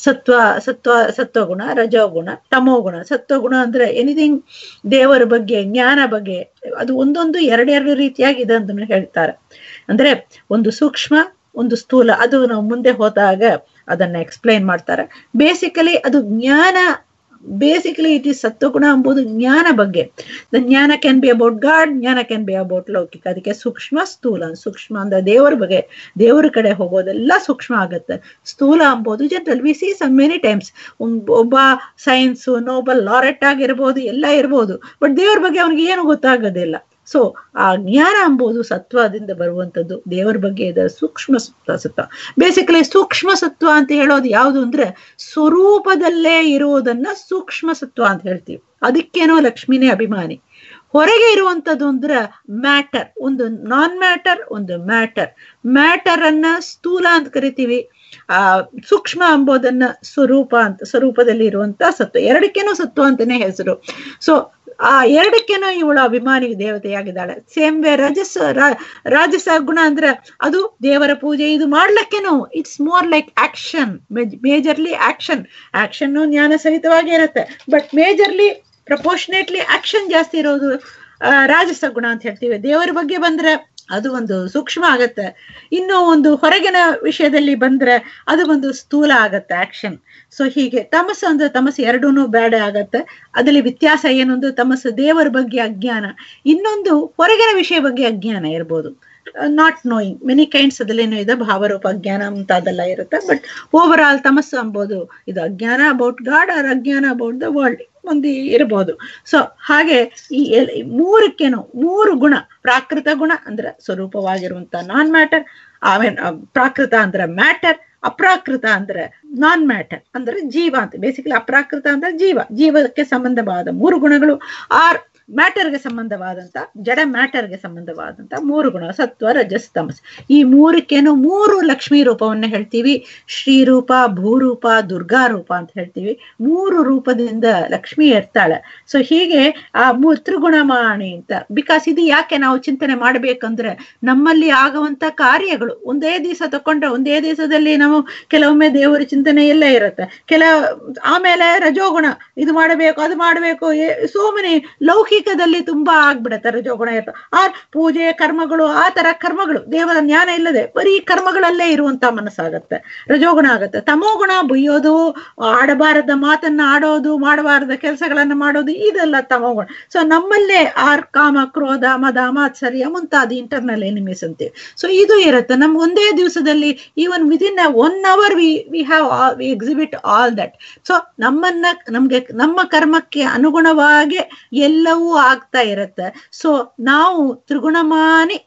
ಸತ್ವಗುಣ, ರಜೋಗುಣ, ತಮೋಗುಣ. ಸತ್ವಗುಣ ಅಂದ್ರೆ ಎನಿಥಿಂಗ್ ದೇವರ ಬಗ್ಗೆ, ಜ್ಞಾನ ಬಗ್ಗೆ, ಅದು ಒಂದೊಂದು ಎರಡು ರೀತಿಯಾಗಿದೆ ಅಂತ ಹೇಳ್ತಾರೆ. ಅಂದ್ರೆ ಒಂದು ಸೂಕ್ಷ್ಮ, ಒಂದು ಸ್ಥೂಲ. ಅದು ನಾವು ಮುಂದೆ ಹೋದಾಗ ಅದನ್ನ ಎಕ್ಸ್ಪ್ಲೈನ್ ಮಾಡ್ತಾರೆ. ಬೇಸಿಕಲಿ ಅದು ಜ್ಞಾನ. ಬೇಸಿಕಲಿ ಇಟ್ ಈಸ್ ಸತ್ವಗುಣ ಎಂಬುದು ಜ್ಞಾನ ಬಗ್ಗೆ. The jnana can be about God, jnana can be about ಲೌಕಿಕ. ಅದಕ್ಕೆ ಸೂಕ್ಷ್ಮ, ಸ್ಥೂಲ. ಸೂಕ್ಷ್ಮ ಅಂದ್ರೆ ದೇವರ ಬಗ್ಗೆ, ದೇವರ ಕಡೆ ಹೋಗೋದೆಲ್ಲ ಸೂಕ್ಷ್ಮ ಆಗತ್ತೆ. ಸ್ಥೂಲ ಎಂಬುದು general we see some many times. ಒಬ್ಬ ಸೈನ್ಸ್ ನೋಬಲ್ ಲಾರೆಟ್ ಆಗಿರ್ಬೋದು, ಎಲ್ಲ ಇರ್ಬೋದು, ಬಟ್ ದೇವ್ರ ಬಗ್ಗೆ ಅವನಿಗೆ ಏನು ಗೊತ್ತಾಗೋದಿಲ್ಲ. ಸೊ ಆ ಜ್ಞಾನ ಎಂಬುದು ಸತ್ವದಿಂದ ಬರುವಂಥದ್ದು. ದೇವರ ಬಗ್ಗೆ ಇದರ ಸೂಕ್ಷ್ಮ ಸತ್ವ. ಬೇಸಿಕಲಿ ಸೂಕ್ಷ್ಮ ಸತ್ವ ಅಂತ ಹೇಳೋದು ಯಾವುದು ಅಂದ್ರೆ ಸ್ವರೂಪದಲ್ಲೇ ಇರುವುದನ್ನ ಸೂಕ್ಷ್ಮ ಸತ್ವ ಅಂತ ಹೇಳ್ತೀವಿ. ಅದಕ್ಕೇನೋ ಲಕ್ಷ್ಮಿನೇ ಅಭಿಮಾನಿ. ಹೊರಗೆ ಇರುವಂತದ್ದು ಅಂದ್ರೆ ಮ್ಯಾಟರ್, ಒಂದು ನಾನ್ ಮ್ಯಾಟರ್, ಒಂದು ಮ್ಯಾಟರ್. ಮ್ಯಾಟರ್ ಅನ್ನ ಸ್ಥೂಲ ಅಂತ ಕರಿತೀವಿ, ಸೂಕ್ಷ್ಮ ಎಂಬುದನ್ನ ಸ್ವರೂಪ ಅಂತ, ಸ್ವರೂಪದಲ್ಲಿ ಇರುವಂತ ಸತ್ವ. ಎರಡಕ್ಕೇನೋ ಸತ್ವ ಅಂತಾನೆ ಹೆಸರು. ಸೊ ಆ ಎರಡಕ್ಕೇನೋ ಇವಳು ಅಭಿಮಾನಿ ದೇವತೆಯಾಗಿದ್ದಾಳೆ. ಸೇಮ್ ವೇ ರಾಜಸ ಗುಣ ಅಂದ್ರೆ ಅದು ದೇವರ ಪೂಜೆ ಇದು ಮಾಡ್ಲಿಕ್ಕೇನೋ it's more like action, majorly action. Action ಜ್ಞಾನ ಸಹಿತವಾಗಿ ಇರುತ್ತೆ, ಬಟ್ ಮೇಜರ್ಲಿ ಪ್ರಪೋರ್ಷನೇಟ್ಲಿ ಆಕ್ಷನ್ ಜಾಸ್ತಿ ಇರೋದು ರಾಜಸ ಗುಣ ಅಂತ ಹೇಳ್ತೀವಿ. ದೇವರ ಬಗ್ಗೆ ಬಂದ್ರೆ ಅದು ಒಂದು ಸೂಕ್ಷ್ಮ ಆಗತ್ತೆ. ಇನ್ನು ಒಂದು ಹೊರಗಿನ ವಿಷಯದಲ್ಲಿ ಬಂದ್ರೆ ಅದು ಒಂದು ಸ್ಥೂಲ ಆಗತ್ತೆ, ಆಕ್ಷನ್. ಸೊ ಹೀಗೆ ತಮಸ್ಸು ಅಂದ್ರೆ ತಮಸ್ಸು ಎರಡೂನು ಬೇಡ ಆಗತ್ತೆ. ಅದರಲ್ಲಿ ವ್ಯತ್ಯಾಸ ಏನೊಂದು ತಮಸ್ಸು ದೇವರ ಬಗ್ಗೆ ಅಜ್ಞಾನ, ಇನ್ನೊಂದು ಹೊರಗಿನ ವಿಷಯ ಬಗ್ಗೆ ಅಜ್ಞಾನ ಇರ್ಬೋದು. ನಾಟ್ ನೋಯಿಂಗ್ ಮೆನಿ ಕೈಂಡ್ಸ್ ಅದಲ್ಲೇನೋ ಇದೆ, ಭಾವರೂಪ ಅಜ್ಞಾನ ಅಂತ ಅದೆಲ್ಲ ಇರುತ್ತೆ. ಬಟ್ ಓವರ್ ಆಲ್ ತಮಸ್ಸು ಅಂಬೋದು ಇದು ajnana about God or ajnana about the world ಒಂದು ಇರಬಹುದು. ಸೊ ಹಾಗೆ ಈ ಮೂರಕ್ಕೇನು ಮೂರು ಗುಣ, ಪ್ರಾಕೃತ ಗುಣ ಅಂದ್ರೆ ಸ್ವರೂಪವಾಗಿರುವಂತ ನಾನ್ ಮ್ಯಾಟರ್, ಆಮೇಲೆ ಪ್ರಾಕೃತ ಅಂದ್ರೆ ಮ್ಯಾಟರ್, ಅಪ್ರಾಕೃತ ಅಂದ್ರೆ ನಾನ್ ಮ್ಯಾಟರ್ ಅಂದ್ರೆ ಜೀವ ಅಂತ. ಬೇಸಿಕಲಿ ಅಪ್ರಾಕೃತ ಅಂದ್ರೆ ಜೀವ, ಜೀವಕ್ಕೆ ಸಂಬಂಧವಾದ ಮೂರು ಗುಣಗಳು. ಆರ್ ಮ್ಯಾಟರ್ಗೆ ಸಂಬಂಧವಾದಂತ, ಜಡ ಮ್ಯಾಟರ್ಗೆ ಸಂಬಂಧವಾದಂತ ಮೂರು ಗುಣ, ಸತ್ವ ರಜಸ್ ತಮಸ್. ಈ ಮೂರಕ್ಕೇನು ಮೂರು ಲಕ್ಷ್ಮೀ ರೂಪವನ್ನ ಹೇಳ್ತೀವಿ. ಶ್ರೀರೂಪ, ಭೂರೂಪ, ದುರ್ಗಾ ರೂಪ ಅಂತ ಹೇಳ್ತೀವಿ. ಮೂರು ರೂಪದಿಂದ ಲಕ್ಷ್ಮಿ ಇರ್ತಾಳೆ. ಸೊ ಹೀಗೆ ಆ ತ್ರಿಗುಣಮಾಣಿ ಅಂತ. ಬಿಕಾಸ್ ಇದು ಯಾಕೆ ನಾವು ಚಿಂತನೆ ಮಾಡ್ಬೇಕಂದ್ರೆ ನಮ್ಮಲ್ಲಿ ಆಗುವಂತ ಕಾರ್ಯಗಳು ಒಂದೇ ದಿವಸ ತಕೊಂಡ್ರೆ ಒಂದೇ ದಿವಸದಲ್ಲಿ ನಾವು ಕೆಲವೊಮ್ಮೆ ದೇವರ ಚಿಂತನೆ ಎಲ್ಲ ಇರುತ್ತೆ. ಆಮೇಲೆ ರಜೋಗುಣ, ಇದು ಮಾಡಬೇಕು ಅದು ಮಾಡಬೇಕು, ಸೋ ಮೆನಿ ಲೌಕಿಕದಲ್ಲಿ ತುಂಬಾ ಆಗ್ಬಿಡತ್ತೆ ರಜೋಗುಣ ಇರ್ತದೆ. ಆ ಪೂಜೆ ಕರ್ಮಗಳು, ಆ ತರ ಕರ್ಮಗಳು, ದೇವರ ಜ್ಞಾನ ಇಲ್ಲದೆ ಬರೀ ಕರ್ಮಗಳಲ್ಲೇ ಇರುವಂತ ಮನಸ್ಸಾಗತ್ತೆ, ರಜೋಗುಣ ಆಗತ್ತೆ. ತಮೋಗುಣ ಬೈಯೋದು, ಆಡಬಾರದ ಮಾತನ್ನ ಆಡೋದು, ಮಾಡಬಾರದ ಕೆಲಸಗಳನ್ನ ಮಾಡೋದು, ಇದೆಲ್ಲ ತಮೋಗುಣ. ಸೊ ನಮ್ಮಲ್ಲೇ ಕಾಮ, ಕ್ರೋಧ, ಮದ, ಮಾತ್ಸರ್ಯ ಮುಂತಾದ ಇಂಟರ್ನಲ್ ಎನಿಮೀಸ್ ಅಂತೀವಿ. ಸೊ ಇದು ಇರುತ್ತೆ ನಮ್ಗೆ ಒಂದೇ ದಿವಸದಲ್ಲಿ. Even within 1 hour we exhibit all that. So ನಮ್ಗೆ ನಮ್ಮ ಕರ್ಮಕ್ಕೆ ಅನುಗುಣವಾಗಿ ಎಲ್ಲವೂ ಆಗ್ತಾ ಇರುತ್ತೆ. ಸೊ ನಾವು ತ್ರಿಗುಣಮಾನಿ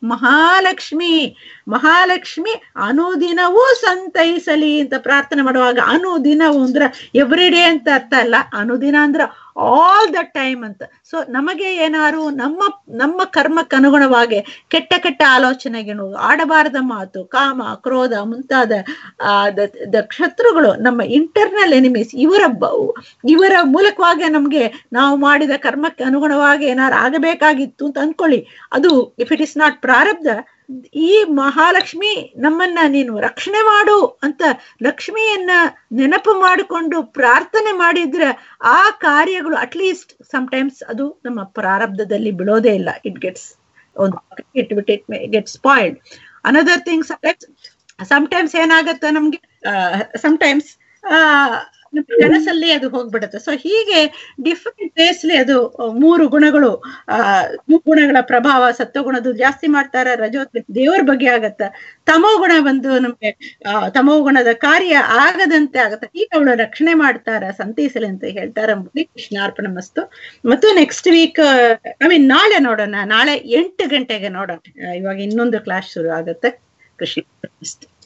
ಮಹಾಲಕ್ಷ್ಮಿ ಅನುದಿನವೂ ಸಂತೈಸಲಿ ಅಂತ ಪ್ರಾರ್ಥನೆ ಮಾಡುವಾಗ, ಅನುದಿನವೂ ಅಂದ್ರೆ ಎವ್ರಿ ಡೇ ಅಂತ ಅರ್ಥ ಅಲ್ಲ, ಅನುದಿನ ಅಂದ್ರೆ ಆಲ್ ದ ಟೈಮ್ ಅಂತ. ಸೊ ನಮಗೆ ಏನಾರು ನಮ್ಮ ಕರ್ಮಕ್ಕೆ ಅನುಗುಣವಾಗಿ ಕೆಟ್ಟ ಆಲೋಚನೆಗಳು, ಆಡಬಾರದ ಮಾತು, ಕಾಮ, ಕ್ರೋಧ ಮುಂತಾದ ಶತ್ರುಗಳು, ನಮ್ಮ ಇಂಟರ್ನಲ್ ಎನಿಮೀಸ್, ಇವರ ಮೂಲಕವಾಗಿ ನಮ್ಗೆ ನಾವು ಮಾಡಿದ ಕರ್ಮಕ್ಕೆ ಅನುಗುಣವಾಗಿ ಏನಾರು ಆಗಬೇಕಾಗಿತ್ತು ಅಂತ ಅನ್ಕೊಳ್ಳಿ. ಅದು ಇಫ್ ಇಟ್ ಇಸ್ ನಾಟ್ ಪ್ರಾರಬ್ಧ, ಈ ಮಹಾಲಕ್ಷ್ಮಿ ನಮ್ಮನ್ನ ನೀನು ರಕ್ಷಣೆ ಮಾಡು ಅಂತ ಲಕ್ಷ್ಮಿಯನ್ನ ನೆನಪು ಮಾಡಿಕೊಂಡು ಪ್ರಾರ್ಥನೆ ಮಾಡಿದ್ರೆ ಆ ಕಾರ್ಯಗಳು ಅಟ್ಲೀಸ್ಟ್ ಸಮ್ಟೈಮ್ಸ್ ಅದು ನಮ್ಮ ಪ್ರಾರಬ್ಧದಲ್ಲಿ ಬಿಡೋದೇ ಇಲ್ಲ. It gets spoiled. Another thing, sometimes ಏನಾಗತ್ತೆ ನಮ್ಗೆ, ಸಮಟೈಮ್ಸ್ ಕನಸಲ್ಲಿ ಅದು ಹೋಗ್ಬಿಡುತ್ತೆ. ಸೊ ಹೀಗೆ ಡಿಫರೆಂಟ್ ವೇಸ್ಲಿ ಅದು ಮೂರು ಗುಣಗಳು, ಗುಣಗಳ ಪ್ರಭಾವ. ಸತ್ವಗುಣದ್ದು ಜಾಸ್ತಿ ಮಾಡ್ತಾರೆ, ರಜೋ ದೇವರ ಬಗ್ಗೆ ಆಗತ್ತ, ತಮೋಗುಣ ಬಂದು ನಮ್ಗೆ ತಮೋಗುಣದ ಕಾರ್ಯ ಆಗದಂತೆ ಆಗತ್ತೆ. ಈಗ ಅವಳು ರಕ್ಷಣೆ ಮಾಡ್ತಾರ, ಸಂತೈಸಲಿ ಅಂತ ಹೇಳ್ತಾರ. ಕೃಷ್ಣಾರ್ಪಣ ಮಸ್ತು. ಮತ್ತು ನೆಕ್ಸ್ಟ್ ವೀಕ್ ನಾಳೆ ನೋಡೋಣ, ನಾಳೆ 8 ಗಂಟೆಗೆ ನೋಡೋಣ. ಇವಾಗ ಇನ್ನೊಂದು ಕ್ಲಾಸ್ ಶುರು ಆಗತ್ತೆ. ಕೃಷ್ಣ.